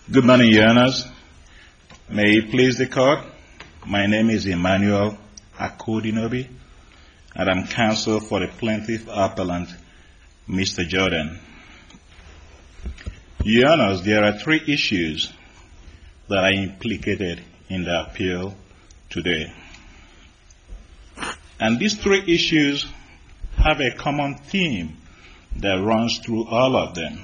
Good morning, Your Honors. May it please the Court, my name is Emmanuel Akodinobi, and I'm counsel for the plaintiff appellant, Mr. Jordan. Your Honors, there are three issues that are implicated in the appeal today. And these three issues have a common theme that runs through all of them.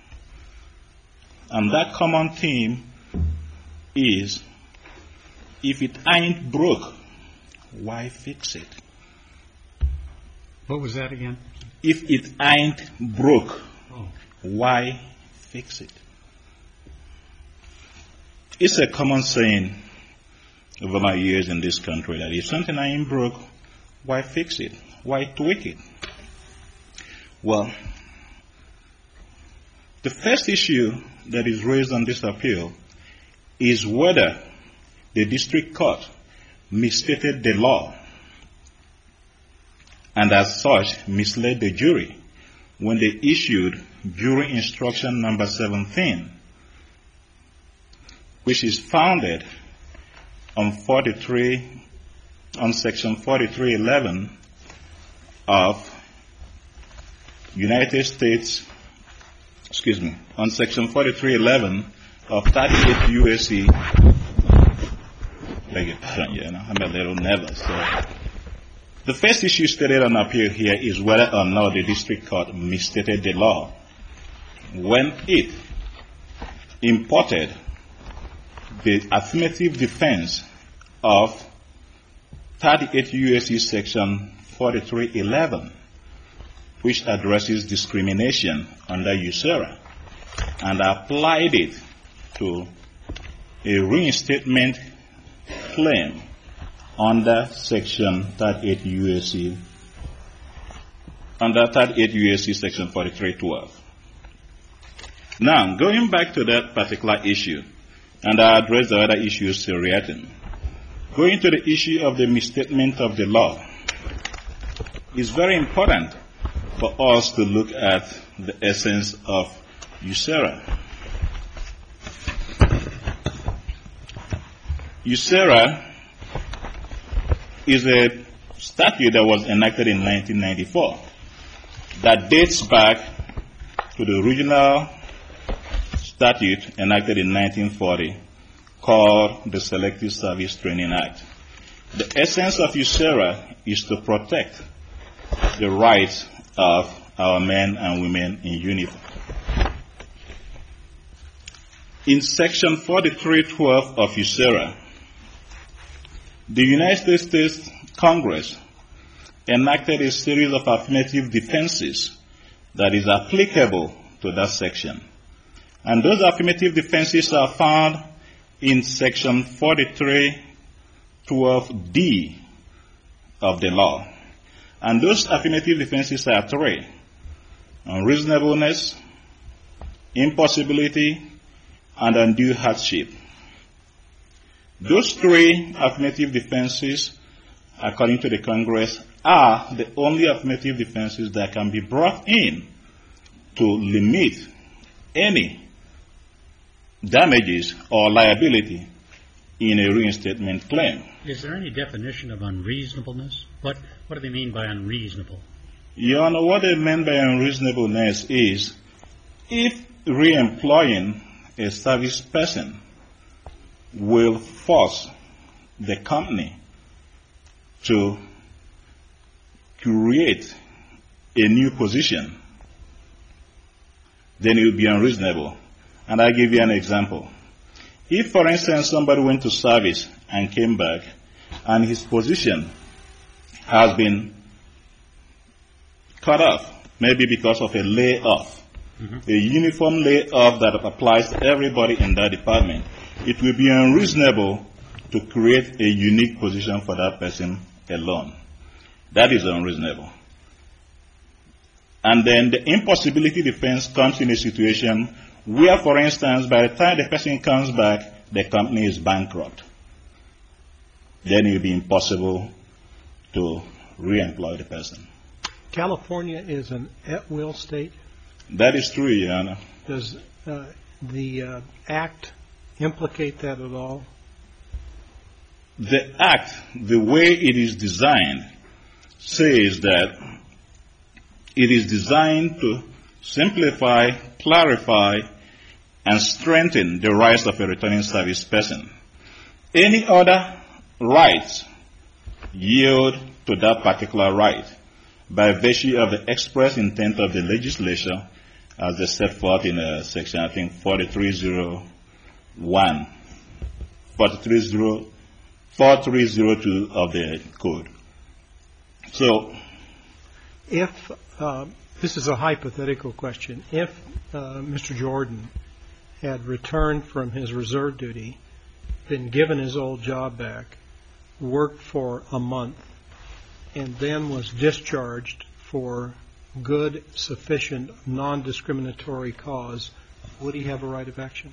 And that common theme is, if it ain't broke, why fix it? What was that again? If it ain't broke, why fix it? It's a common saying over my years in this country that if something ain't broke, why fix it? Why tweak it? Well, the first issue that is raised on this appeal is whether the district court misstated the law and as such misled the jury when they issued jury instruction number 17, which is founded on section 4311 of on section 4311 of 38 U.S.C. Beg your pardon, I'm a little nervous. So the first issue stated on appeal here is whether or not the district court misstated the law when it imported the affirmative defense of 38 U.S.C. section 4311, which addresses discrimination under USERRA, and applied it to a reinstatement claim under section 38 U.S.C. section 4312. Now, going back to that particular issue, and I address the other issues seriatim. Going to the issue of the misstatement of the law, it's very important for us to look at the essence of USERRA. USERRA is a statute that was enacted in 1994 that dates back to the original statute enacted in 1940 called the Selective Service Training Act. The essence of USERRA is to protect the rights of our men and women in uniform. In section 4312 of USERRA, the United States Congress enacted a series of affirmative defenses that is applicable to that section. And those affirmative defenses are found in section 4312D of the law. And those affirmative defenses are three: unreasonableness, impossibility, and undue hardship. Those three affirmative defenses, according to the Congress, are the only affirmative defenses that can be brought in to limit any damages or liability in a reinstatement claim. Is there any definition of unreasonableness? What do they mean by unreasonable? Your Honor, what they mean by unreasonableness is if re-employing a service person will force the company to create a new position, then it will be unreasonable. And I'll give you an example. If, for instance, somebody went to service and came back and his position has been cut off, maybe because of a layoff, a uniform layoff that applies to everybody in that department, it will be unreasonable to create a unique position for that person alone. That is unreasonable. And then the impossibility defense comes in a situation where, for instance, by the time the person comes back, the company is bankrupt. Then it will be impossible to re-employ the person. California is an at-will state? That is true, Your Honor. Does the Act implicate that at all? The Act, the way it is designed, says that it is designed to simplify, clarify, and strengthen the rights of a returning service person. Any other rights yield to that particular right by virtue of the express intent of the legislature as they set forth in section, I think, 4302 of the code. So, if, this is a hypothetical question, if Mr. Jordan had returned from his reserve duty, been given his old job back, worked for a month, and then was discharged for good, sufficient, non-discriminatory cause, would he have a right of action?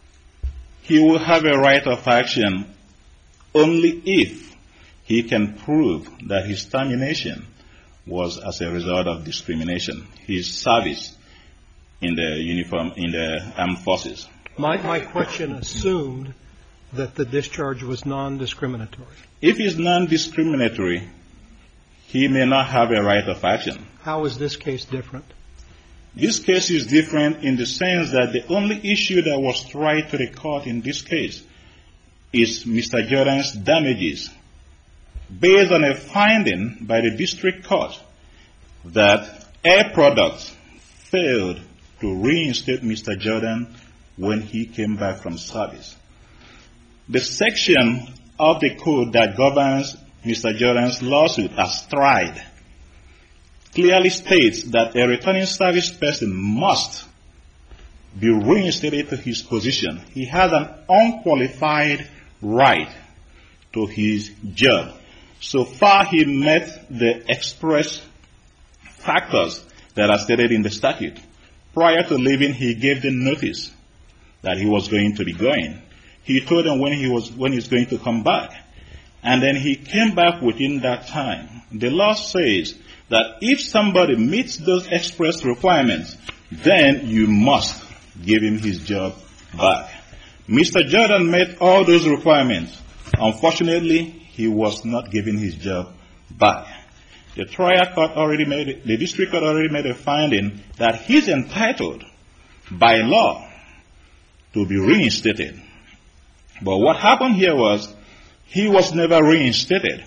He will have a right of action only if he can prove that his termination was as a result of discrimination, his service in the armed forces. My question assumed that the discharge was non-discriminatory. If it's non-discriminatory, he may not have a right of action. How is this case different? This case is different in the sense that the only issue that was tried to the court in this case is Mr. Jordan's damages, based on a finding by the district court that Air Products failed to reinstate Mr. Jordan when he came back from service. The section of the code that governs Mr. Jordan's lawsuit as tried clearly states that a returning service person must be reinstated to his position. He has an unqualified right to his job. So far he met the express factors that are stated in the statute. Prior to leaving, he gave them notice that he was going to be going. He told them when he's going to come back. And then he came back within that time. The law says that if somebody meets those express requirements, then you must give him his job back. Mr. Jordan met all those requirements. Unfortunately, he was not given his job back. The district court already made a finding that he's entitled by law to be reinstated. But what happened here was he was never reinstated.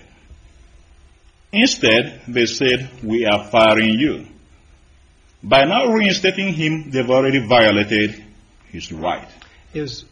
Instead, they said, we are firing you. By not reinstating him, they've already violated his right. Is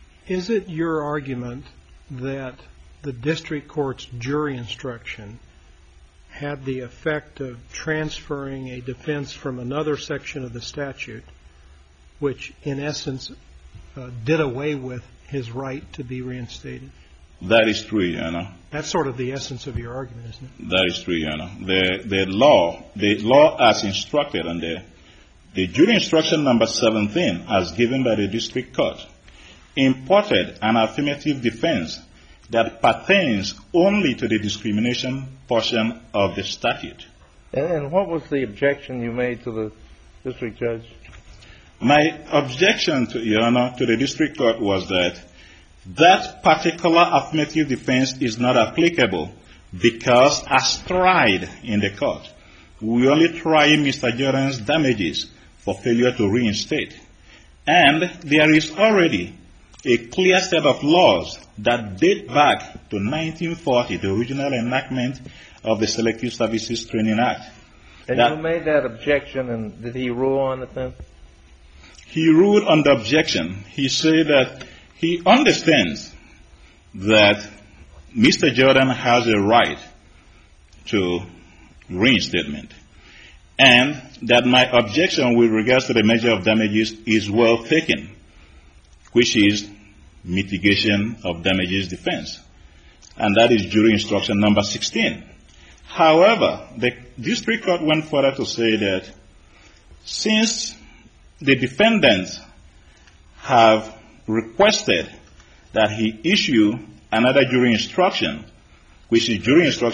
it your argument that the district court's jury instruction had the effect of transferring a defense from another section of the statute, which in essence did away with his right to be reinstated? That is true, Your Honor. That's sort of the essence of your argument, isn't it? That is true, Your Honor. The law as instructed, and the jury instruction number 17 as given by the district court imported an affirmative defense that pertains only to the discrimination portion of the statute. And what was the objection you made to the district judge? My objection, Your Honor, to the district court was that that particular affirmative defense is not applicable because, as tried in the court, we only try Mr. Jordan's damages for failure to reinstate. And there is already a clear set of laws that date back to 1940, the original enactment of the Selective Services Training Act. And you made that objection, and did he rule on it then? He ruled on the objection. He said that he understands that Mr. Jordan has a right to reinstatement, and that my objection with regards to the measure of damages is well taken, which is mitigation of damages defense. And that is jury instruction number 16. However, the district court went further to say that since the defendants have requested that he issue another jury instruction, which is jury instruction number 17, whereby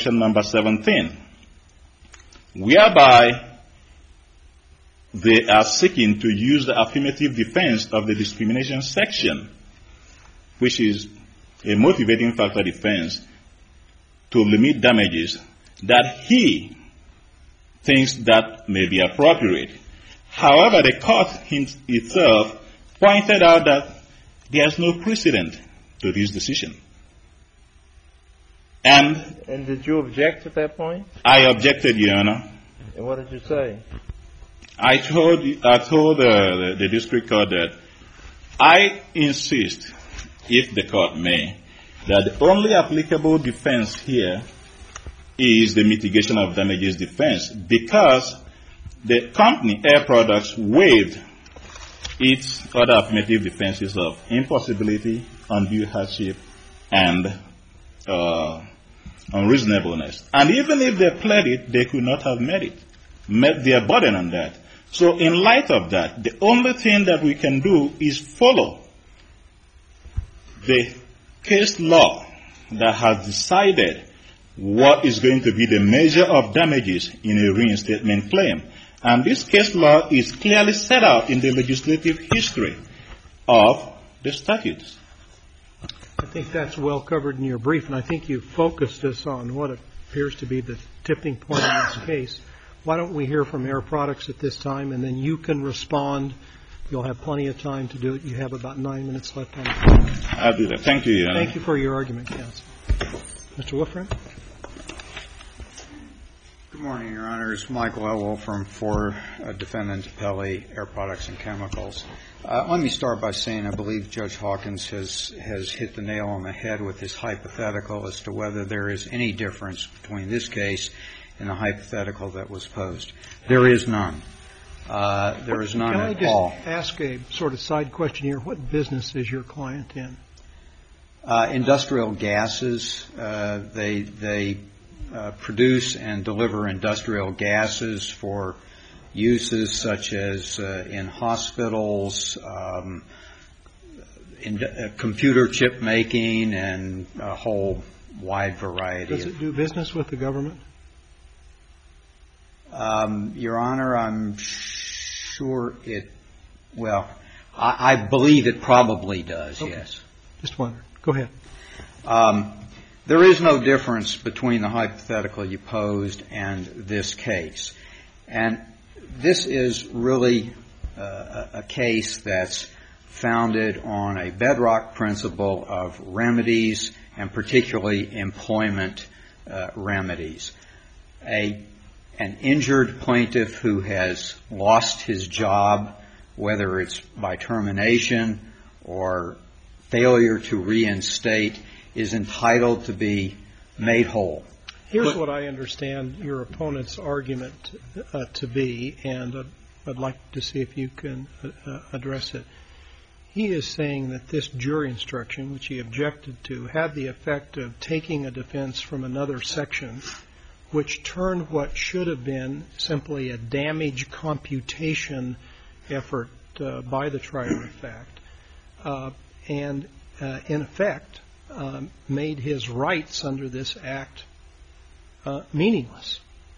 they are seeking to use the affirmative defense of the discrimination section, which is a motivating factor defense, to limit damages, that he thinks that may be appropriate. However, the court itself pointed out that there is no precedent to this decision. And did you object at that point? I objected, Your Honor. And what did you say? I told the district court that I insist, if the court may, that the only applicable defense here is the mitigation of damages defense, because the company, Air Products, waived its other affirmative defenses of impossibility, undue hardship, and unreasonableness. And even if they pled it, they could not have met their burden on that. So in light of that, the only thing that we can do is follow the case law that has decided what is going to be the measure of damages in a reinstatement claim. And this case law is clearly set out in the legislative history of the statutes. I think that's well covered in your brief, and I think you focused us on what appears to be the tipping point in this case. Why don't we hear from Air Products at this time, and then you can respond. You'll have plenty of time to do it. You have about 9 minutes left on the clock. I'll do that. Thank you, Your Honor. Thank you for your argument, counsel. Mr. Wolfram? Good morning, Your Honors. Michael L. Wolfram for Defendant Appellee, Air Products and Chemicals. Let me start by saying I believe Judge Hawkins has hit the nail on the head with his hypothetical as to whether there is any difference between this case and the hypothetical that was posed. There is none. There is none at all. Can I just ask a sort of side question here? What business is your client in? Industrial gases. They produce and deliver industrial gases for uses such as in hospitals, in computer chip making, and a whole wide variety. Does it do business with the government? Your Honor, I'm sure I believe it probably does, okay. Yes. Just wondering. Go ahead. There is no difference between the hypothetical you posed and this case. And this is really a case that's founded on a bedrock principle of remedies, and particularly employment remedies. An injured plaintiff who has lost his job, whether it's by termination or failure to reinstate, is entitled to be made whole. Here's what I understand your opponent's argument to be, and I'd like to see if you can address it. He is saying that this jury instruction, which he objected to, had the effect of taking a defense from another section, which turned what should have been simply a damage computation effort by the trier of fact, and in effect made his rights under this act meaningless.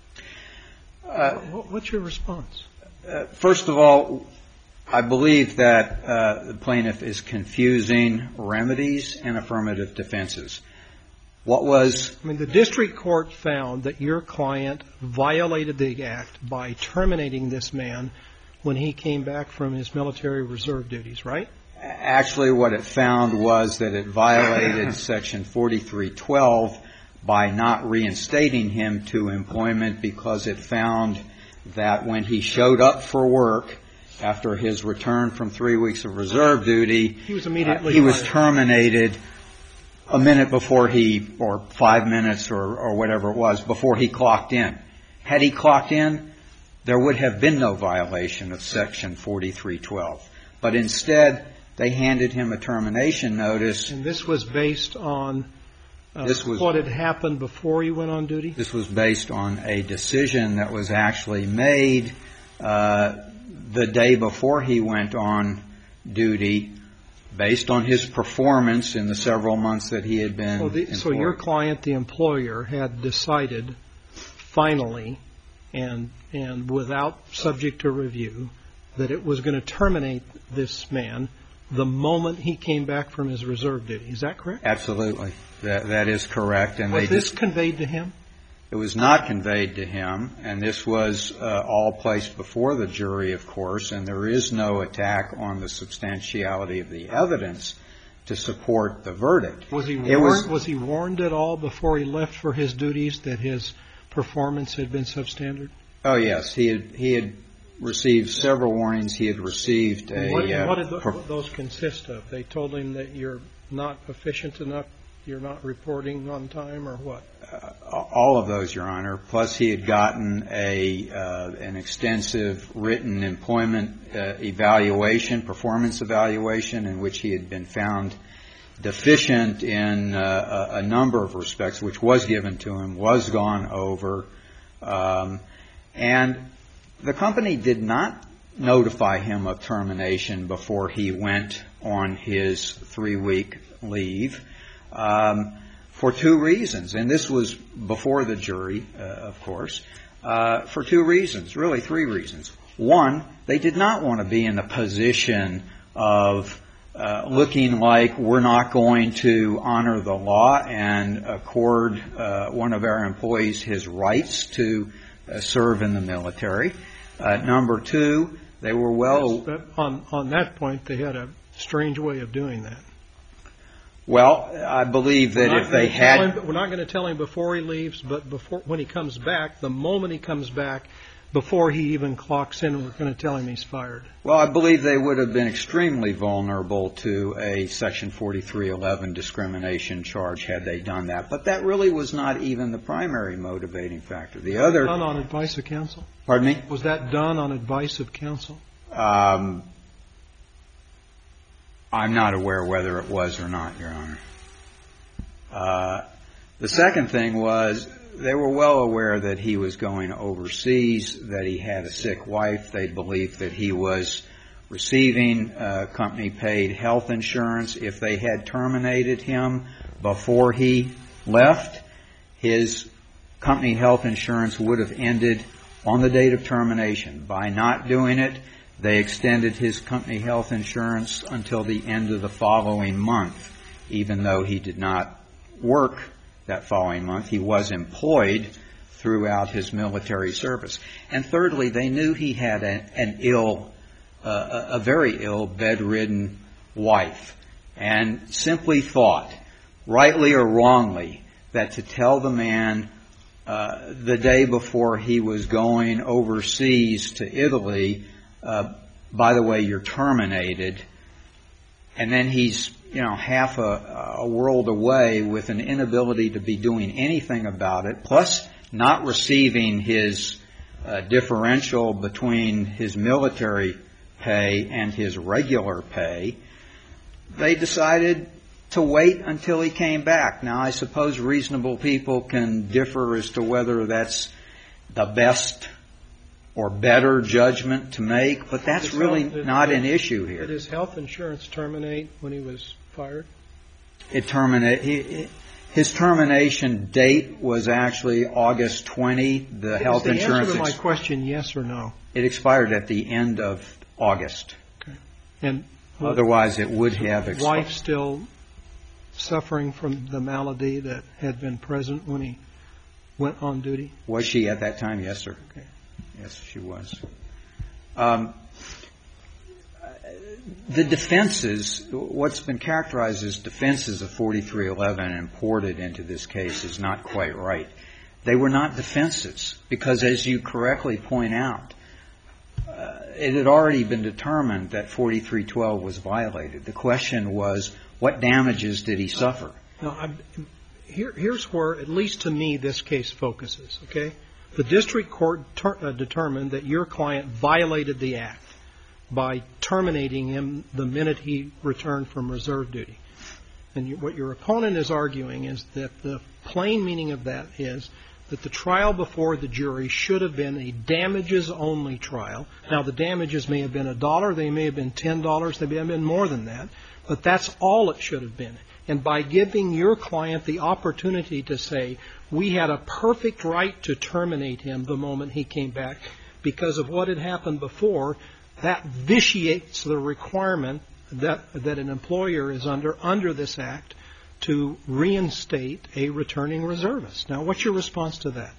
What's your response? First of all, I believe that the plaintiff is confusing remedies and affirmative defenses. The district court found that your client violated the act by terminating this man when he came back from his military reserve duties, right? Actually, what it found was that it violated Section 4312 by not reinstating him to employment, because it found that when he showed up for work after his return from 3 weeks of reserve duty, he was terminated a minute before or 5 minutes or whatever it was, before he clocked in. Had he clocked in, there would have been no violation of Section 4312. But instead, they handed him a termination notice. And this was based on what had happened before he went on duty? This was based on a decision that was actually made the day before he went on duty, based on his performance in the several months that he had been employed. So your client, the employer, had decided finally and without subject to review, that it was going to terminate this man the moment he came back from his reserve duty. Is that correct? Absolutely. That is correct. And was this conveyed to him? It was not conveyed to him, and this was all placed before the jury, of course, and there is no attack on the substantiality of the evidence to support the verdict. Was he warned at all before he left for his duties that his performance had been substandard? Oh, yes. He had received several warnings. He had received a... What did those consist of? They told him that you're not efficient enough, you're not reporting on time, or what? All of those, Your Honor. Plus, he had gotten an extensive written employment evaluation, performance evaluation, in which he had been found deficient in a number of respects, which was given to him, was gone over. And the company did not notify him of termination before he went on his 3-week leave. For 2 reasons, and this was before the jury, of course, for 2 reasons, really 3 reasons. One, they did not want to be in a position of looking like we're not going to honor the law and accord one of our employees his rights to serve in the military. Number 2, they were on that point, they had a strange way of doing that. Well, I believe that if they had... We're not going to tell him before he leaves, but when he comes back, the moment he comes back, before he even clocks in, we're going to tell him he's fired. Well, I believe they would have been extremely vulnerable to a Section 4311 discrimination charge had they done that. But that really was not even the primary motivating factor. The other... Done on advice of counsel? Pardon me? Was that done on advice of counsel? I'm not aware whether it was or not, Your Honor. The second thing was they were well aware that he was going overseas, that he had a sick wife. They believed that he was receiving company-paid health insurance. If they had terminated him before he left, his company health insurance would have ended on the date of termination. By not doing it, they extended his company health insurance until the end of the following month. Even though he did not work that following month, he was employed throughout his military service. And thirdly, they knew he had a very ill, bedridden wife, and simply thought, rightly or wrongly, that to tell the man the day before he was going overseas to Italy, by the way, you're terminated, and then he's, half a world away with an inability to be doing anything about it, plus not receiving his differential between his military pay and his regular pay, they decided to wait until he came back. Now, I suppose reasonable people can differ as to whether that's the best or better judgment to make, but that's really not an issue here. Did his health insurance terminate when he was fired? His termination date was actually August 20. The health insurance... Is the answer to my question yes or no? It expired at the end of August. Okay. And otherwise, it would have expired. Wife still suffering from the malady that had been present when he went on duty? Was she at that time? Yes, sir. Okay. Yes, she was. The defenses, what's been characterized as defenses of 4311 and imported into this case is not quite right. They were not defenses because, as you correctly point out, it had already been determined that 4312 was violated. The question was, what damages did he suffer? Now, here's where, at least to me, this case focuses, okay? The district court determined that your client violated the act by terminating him the minute he returned from reserve duty. And what your opponent is arguing is that the plain meaning of that is that the trial before the jury should have been a damages-only trial. Now, the damages may have been $1, they may have been $10, they may have been more than that, but that's all it should have been. And by giving your client the opportunity to say, we had a perfect right to terminate him the moment he came back because of what had happened before, that vitiates the requirement that an employer is under this act to reinstate a returning reservist. Now, what's your response to that?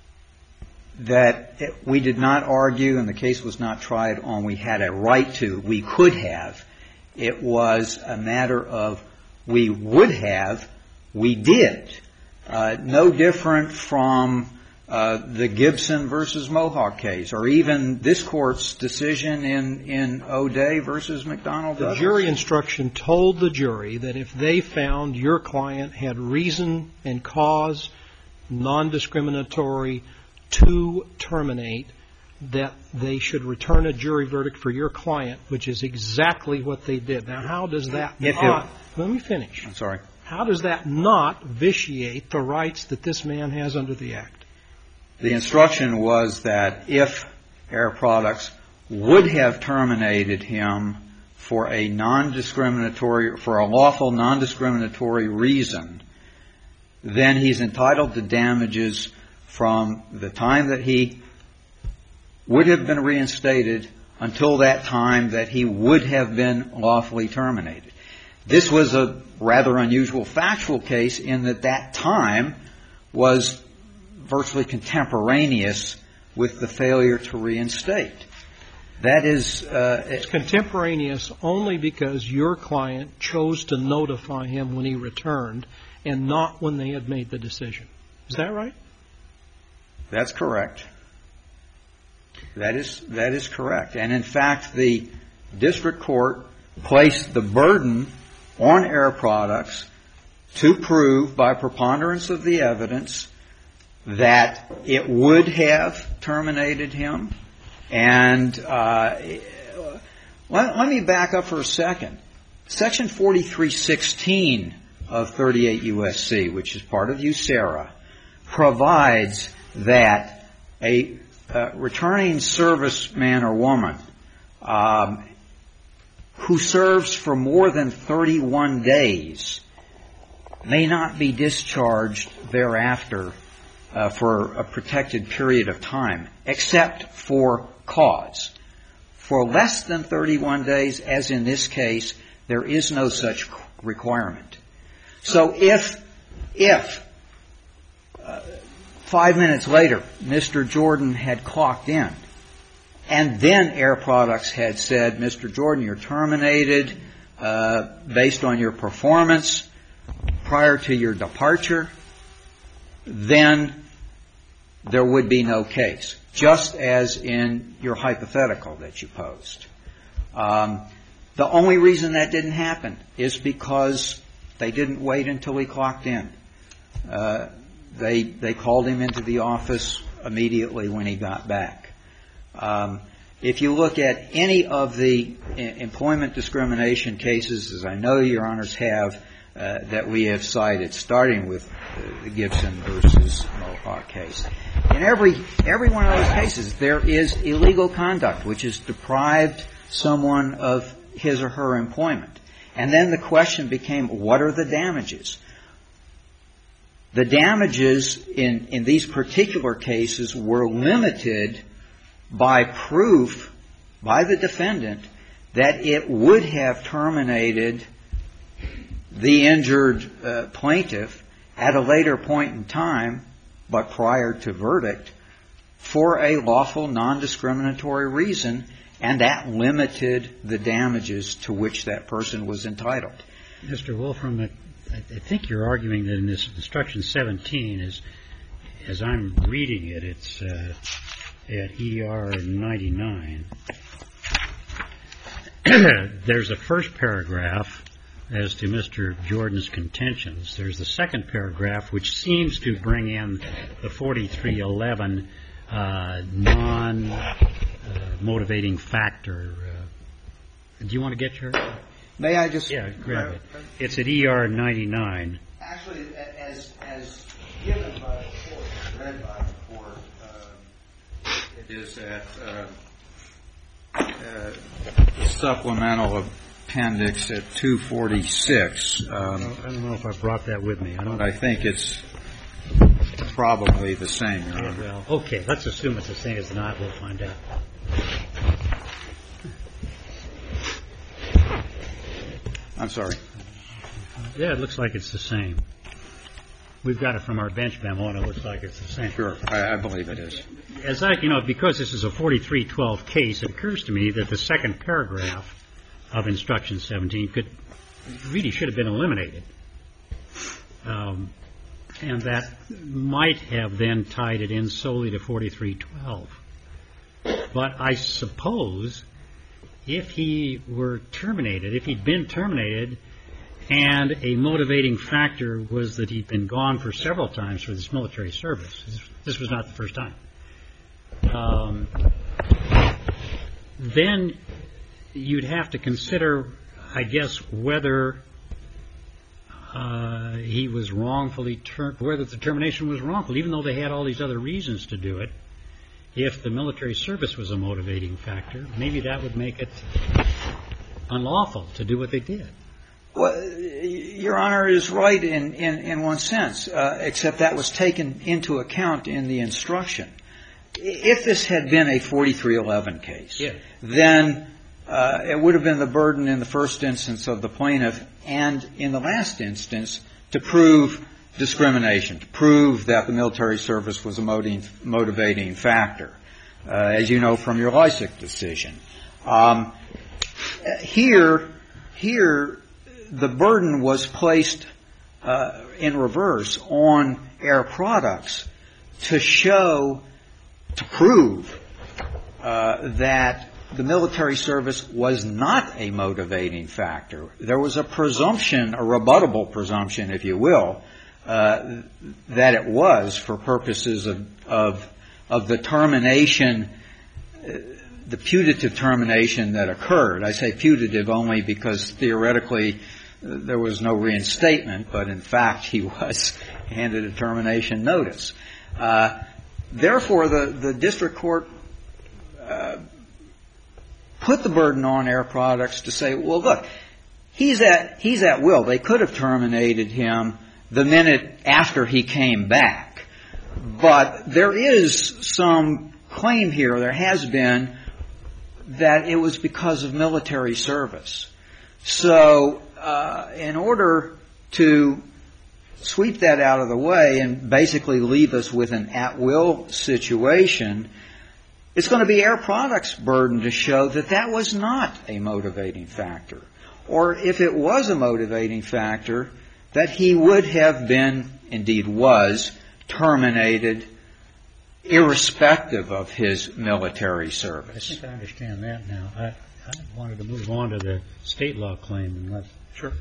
That we did not argue, and the case was not tried on we had a right to. We could have. It was a matter of we would have, we did. No different from the Gibson versus Mohawk case, or even this Court's decision in O'Day versus McDonnell Douglas. The jury instruction told the jury that if they found your client had reason and cause, non-discriminatory, to terminate, that they should return a jury verdict for your client, which is exactly what they did. Now, how does that not... Let me finish. I'm sorry. How does that not vitiate the rights that this man has under the Act? The instruction was that if Air Products would have terminated him for a lawful non-discriminatory reason, then he's entitled to damages from the time that he would have been reinstated until that time that he would have been lawfully terminated. This was a rather unusual factual case in that time was virtually contemporaneous with the failure to reinstate. That is... it's contemporaneous only because your client chose to notify him when he returned and not when they had made the decision. Is that right? That's correct. That is correct. And in fact, the district court placed the burden on Air Products to prove by preponderance of the evidence that it would have terminated him. And let me back up for a second. Section 4316 of 38 U.S.C., which is part of USERRA, provides that a returning serviceman or woman who serves for more than 31 days may not be discharged thereafter for a protected period of time, except for cause. For less than 31 days, as in this case, there is no such requirement. So if 5 minutes later, Mr. Jordan had clocked in, and then Air Products had said, Mr. Jordan, you're terminated based on your performance prior to your departure, then there would be no case, just as in your hypothetical that you posed. The only reason that didn't happen is because they didn't wait until he clocked in. They called him into the office immediately when he got back. If you look at any of the employment discrimination cases, as I know Your Honors have, that we have cited, starting with the Gibson versus Mohawk case, in every one of those cases, there is illegal conduct which has deprived someone of his or her employment. And then the question became, what are the damages? The damages in these particular cases were limited by proof by the defendant that it would have terminated the injured plaintiff at a later point in time, but prior to verdict, for a lawful non-discriminatory reason, and that limited the damages to which that person was entitled. Mr. Wolfram, I think you're arguing that in this Instruction 17, as I'm reading it, it's at ER 99. There's a first paragraph as to Mr. Jordan's contentions. There's the second paragraph, which seems to bring in the 4311 non-motivating factor. Do you want to get your... May I just... Yeah, grab it. It's at ER 99. Actually, as given by the court, read by the court. It is at the supplemental appendix at 246. I don't know if I brought that with me. I think it's probably the same, Your Honor. Well, okay, let's assume it's the same. It's not. We'll find out. I'm sorry. Yeah, it looks like it's the same. We've got it from our bench memo, and it looks like it's the same. Sure, I believe it is. As because this is a 4312 case, it occurs to me that the second paragraph of Instruction 17 really should have been eliminated. And that might have then tied it in solely to 4312. But I suppose if he were terminated, if he'd been terminated, and a motivating factor was that he'd been gone for several times for this military service. This was not the first time. Then you'd have to consider, I guess, whether he was wrongfully whether the termination was wrongful, even though they had all these other reasons to do it. If the military service was a motivating factor, maybe that would make it unlawful to do what they did. Well, Your Honor is right in one sense, except that was taken into account in the instruction. If this had been a 4311 case, then it would have been the burden in the first instance of the plaintiff and in the last instance to prove discrimination, to prove that the military service was a motivating factor, as you know from your Lysak decision. Here, the burden was placed in reverse on Air Products to prove that the military service was not a motivating factor. There was a presumption, a rebuttable presumption, if you will, that it was for purposes of the termination, the putative termination that occurred. I say putative only because theoretically there was no reinstatement, but in fact he was handed a termination notice. Therefore, the district court put the burden on Air Products to say, well, look, he's at will. They could have terminated him the minute after he came back. But there is some claim here, there has been, that it was because of military service. So in order to sweep that out of the way and basically leave us with an at-will situation, it's going to be Air Products' burden to show that that was not a motivating factor. Or if it was a motivating factor, that he would have been, indeed was, terminated irrespective of his military service. I think I understand that now. I wanted to move on to the state law claim. Sure.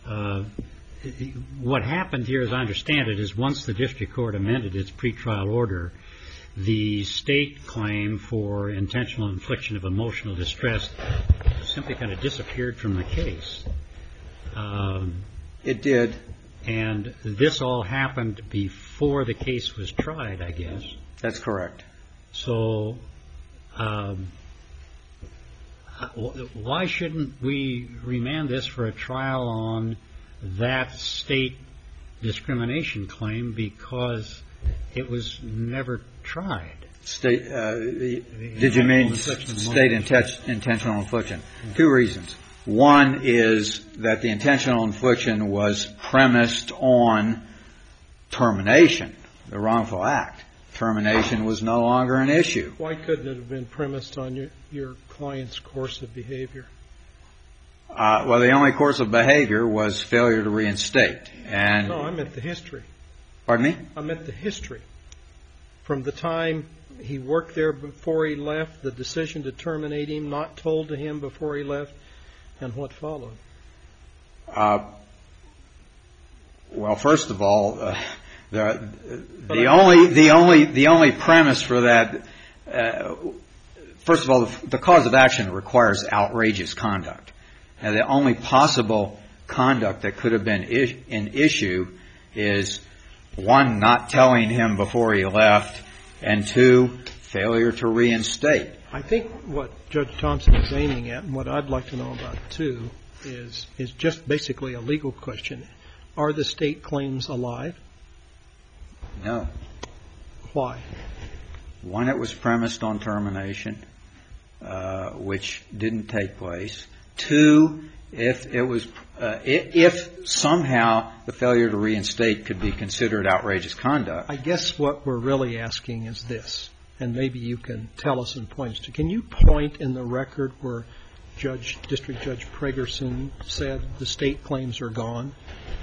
What happened here, as I understand it, is once the district court amended its pretrial order, the state claim for intentional infliction of emotional distress simply kind of disappeared from the case. It did. And this all happened before the case was tried, I guess. That's correct. So why shouldn't we remand this for a trial on that state discrimination claim, because it was never tried? State, did you mean state intentional infliction? Two reasons. One is that the intentional infliction was premised on termination, the wrongful act. Termination was no longer an issue. Why couldn't it have been premised on your client's course of behavior? Well, the only course of behavior was failure to reinstate. And no, I meant the history. Pardon me? I meant the history. From the time he worked there before he left, the decision to terminate him, not told to him before he left, and what followed. Well, first of all, the only premise for that, first of all, the cause of action requires outrageous conduct. And the only possible conduct that could have been an issue is one, not telling him before he left, and two, failure to reinstate. I think what Judge Thompson is aiming at, and what I'd like to know about, too, is just basically a legal question. Are the state claims alive? No. Why? One, it was premised on termination, which didn't take place. Two, if somehow the failure to reinstate could be considered outrageous conduct. I guess what we're really asking is this, and maybe you can tell us in points. Can you point in the record where District Judge Pregerson said the state claims are gone?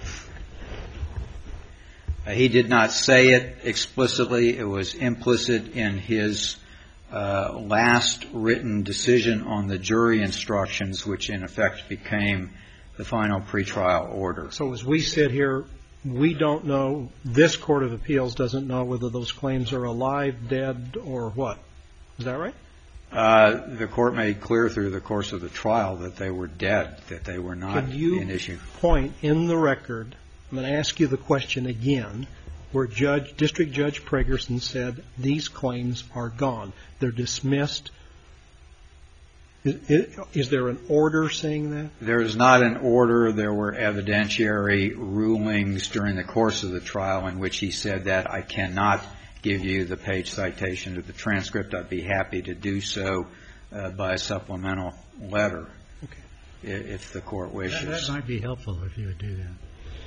He did not say it explicitly. It was implicit in his last written decision on the jury instructions, which in effect became the final pretrial order. So as we sit here, we don't know, this Court of Appeals doesn't know whether those claims are alive, dead, or what. Is that right? The Court made clear through the course of the trial that they were dead, that they were not an issue. Can you point in the record, I'm going to ask you the question again, where District Judge Pregerson said these claims are gone, they're dismissed. Is there an order saying that? There is not an order. There were evidentiary rulings during the course of the trial in which he said that. I cannot give you the page citation of the transcript. I'd be happy to do so by a supplemental letter, if the Court wishes. That might be helpful if you would do that.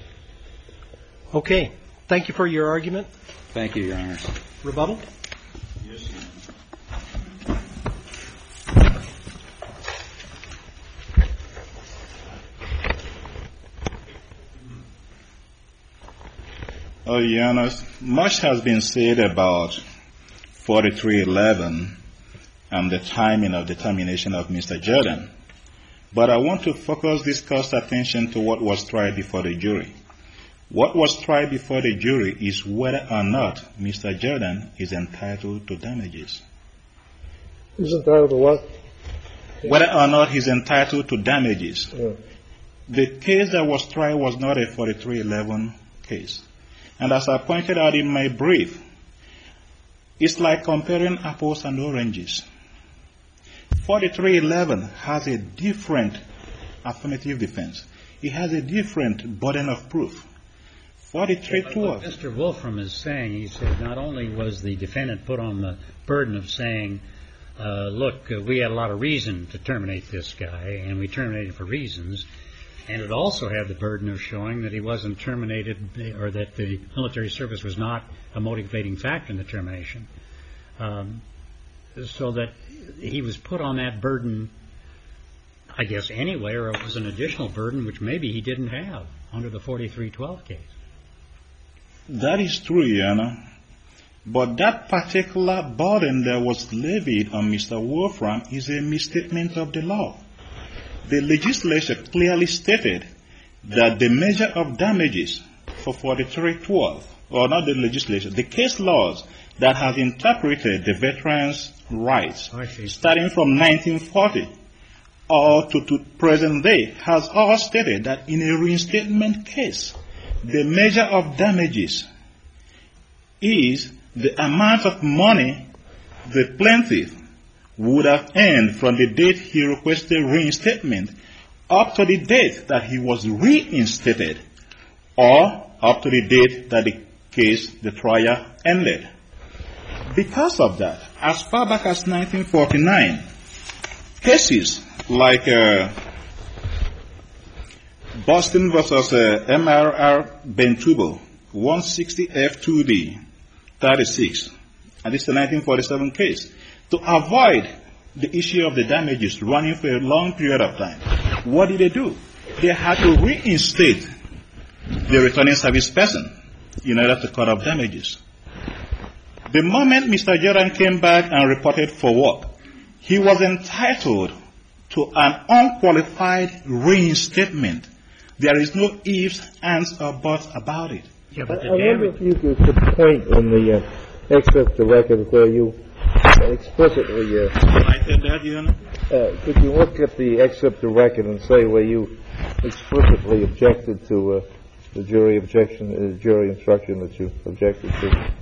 Okay. Thank you for your argument. Thank you, Your Honor. Rebuttal? Yes, Your Honor. Your Honor, much has been said about 4311 and the timing of the termination of Mr. Jordan. But I want to focus this Court's attention to what was tried before the jury. What was tried before the jury is whether or not Mr. Jordan is entitled to damages. He's entitled to what? Whether or not he's entitled to damages. Yeah. The case that was tried was not a 4311 case. And as I pointed out in my brief, it's like comparing apples and oranges. 4311 has a different affirmative defense. It has a different burden of proof. 4312. What Mr. Wolfram is saying, he said not only was the defendant put on the burden of saying, look, we had a lot of reason to terminate this guy, and we terminated for reasons, and it also had the burden of showing that he wasn't terminated or that the military service was not a motivating factor in the termination. So that he was put on that burden, I guess, anyway, or it was an additional burden which maybe he didn't have under the 4312 case. That is true, Your Honor. But that particular burden that was levied on Mr. Wolfram is a misstatement of the law. The legislature clearly stated that the measure of damages for 4312, or not the legislature, the case laws that have interpreted the veterans' rights, starting from 1940 or to present day, has all stated that in a reinstatement case, the measure of damages is the amount of money the plaintiff would have earned from the date he requested reinstatement up to the date that he was reinstated, or up to the date that the trial ended. Because of that, as far back as 1949, cases like Boston versus MRR Bentubo, 160 F2D 36, and this is a 1947 case, to avoid the issue of the damages running for a long period of time. What did they do? They had to reinstate the returning service person in order to cut off damages. The moment Mr. Jordan came back and reported for work, he was entitled to an unqualified reinstatement. There is no ifs, ands, or buts about it. Yeah, I wonder if you could point in the excerpt of the record where you explicitly I said that, Your Honor. could you look at the excerpt of the record and say where you explicitly objected to the jury objection, jury instruction that you objected to?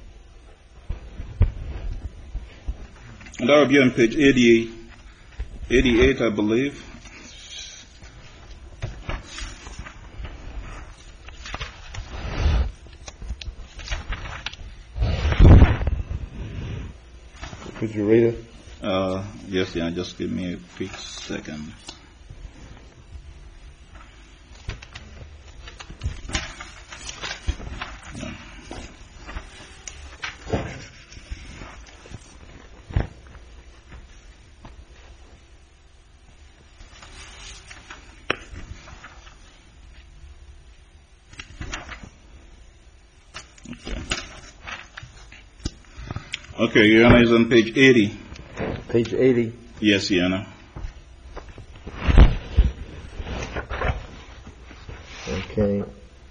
That will be on page 88, I believe. Could you read it? Yes, yeah, just give me a quick second. Okay, Your Honor, is on page 80. Page 80? Yes, Your Honor. Okay.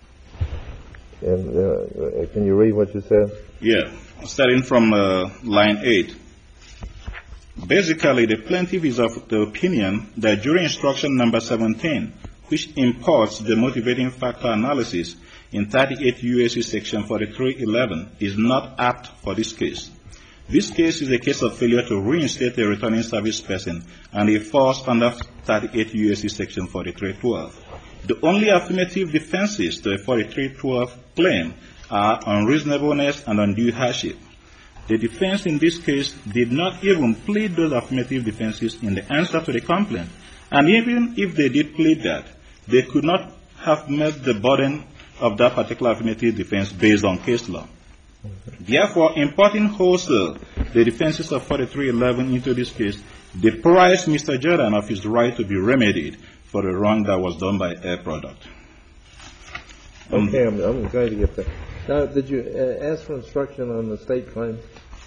And can you read what you said? Yeah, starting from line 8. Basically, the plaintiff is of the opinion that jury instruction number 17, which imports the motivating factor analysis in 38 U.S.C. section 4311, is not apt for this case. This case is a case of failure to reinstate a returning service person, and it falls under 38 U.S.C. section 4312. The only affirmative defenses to a 4312 claim are unreasonableness and undue hardship. The defense in this case did not even plead those affirmative defenses in the answer to the complaint, and even if they did plead that, they could not have met the burden of that particular affirmative defense based on case law. Therefore, importing wholesale the defenses of 4311 into this case deprives Mr. Jordan of his right to be remedied for the wrong that was done by Air Product. Okay, I'm going to get that. Now, did you ask for instruction on the state claim?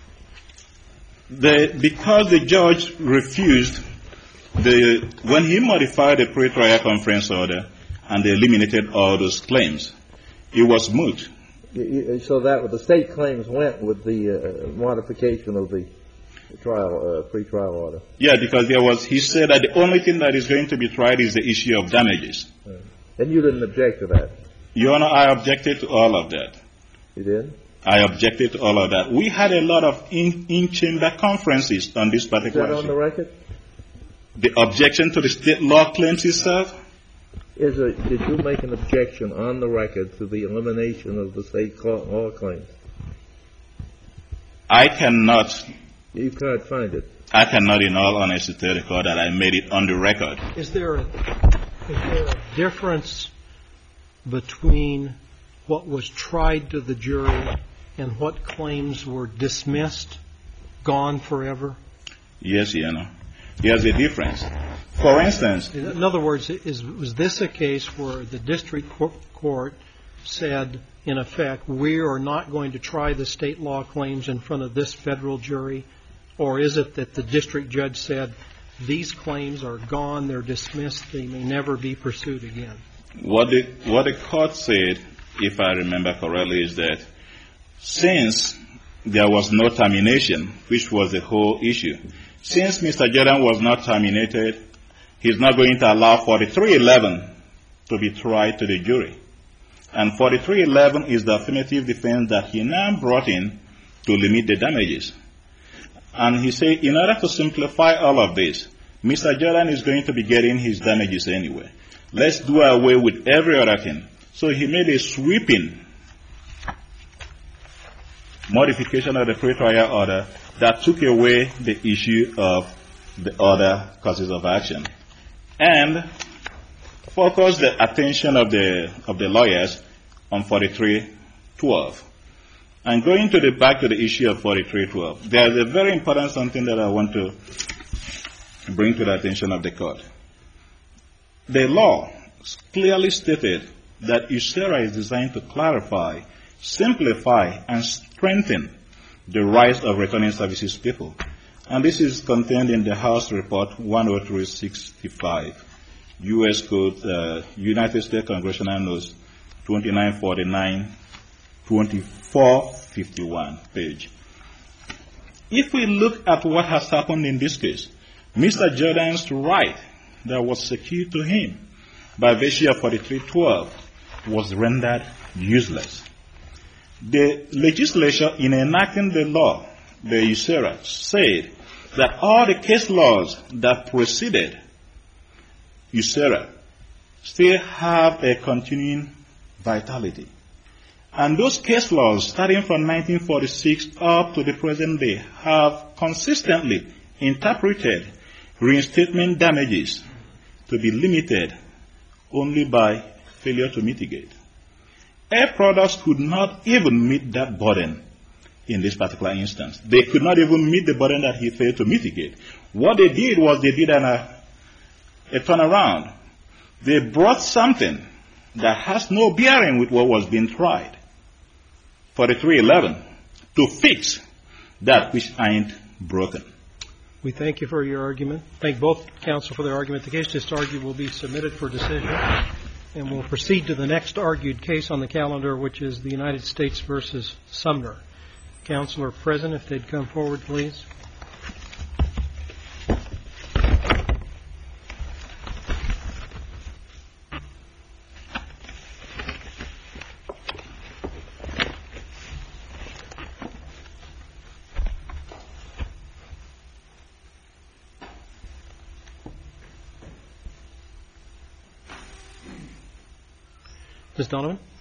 Because the judge refused, when he modified the pre-trial conference order and they eliminated all those claims, it was moot. So that the state claims went with the modification of the trial, pre-trial order? Yeah, because he said that the only thing that is going to be tried is the issue of damages. And you didn't object to that? Your Honor, I objected to all of that. You did? I objected to all of that. We had a lot of in-chamber conferences on this particular issue. Is that on the record? The objection to the state law claims itself? Did you make an objection on the record to the elimination of the state law claims? I cannot. You can't find it? I cannot, in all honesty, tell the court that I made it on the record. Is there a difference between what was tried to the jury and what claims were dismissed, gone forever? Yes, Your Honor. There's a difference. For instance... In other words, was this a case where the district court said, in effect, we are not going to try the state law claims in front of this federal jury? Or is it that the district judge said, these claims are gone, they're dismissed, they may never be pursued again? What the court said, if I remember correctly, is that since there was no termination, which was the whole issue, since Mr. Jordan was not terminated, he's not going to allow 4311 to be tried to the jury. And 4311 is the affirmative defense that he now brought in to limit the damages. And he said, in order to simplify all of this, Mr. Jordan is going to be getting his damages anyway. Let's do away with every other thing. So he made a sweeping modification of the pre-trial order that took away the issue of the other causes of action and focused the attention of the lawyers on 4312. And going back to the issue of 4312, there's a very important something that I want to bring to the attention of the court. The law clearly stated that USERRA is designed to clarify, simplify, and strengthen the rights of returning services people. And this is contained in the House Report 10365, U.S. Code, United States Congressional Notes 2949, 2451 page. If we look at what has happened in this case, Mr. Jordan's right that was secured to him by virtue of 4312 was rendered useless. The legislature, in enacting the law, the USERRA, said that all the case laws that preceded USERRA still have a continuing vitality. And those case laws, starting from 1946 up to the present day, have consistently interpreted reinstatement damages to be limited only by failure to mitigate. Air Products could not even meet that burden in this particular instance. They could not even meet the burden that he failed to mitigate. What they did was they did a turnaround. They brought something that has no bearing with what was being tried for the 311 to fix that which ain't broken. We thank you for your argument. Thank both counsel for their argument. The case just argued will be submitted for decision. And we'll proceed to the next argued case on the calendar, which is the United States versus Sumner. Counselor present, if they'd come forward, please. Ms. Donovan.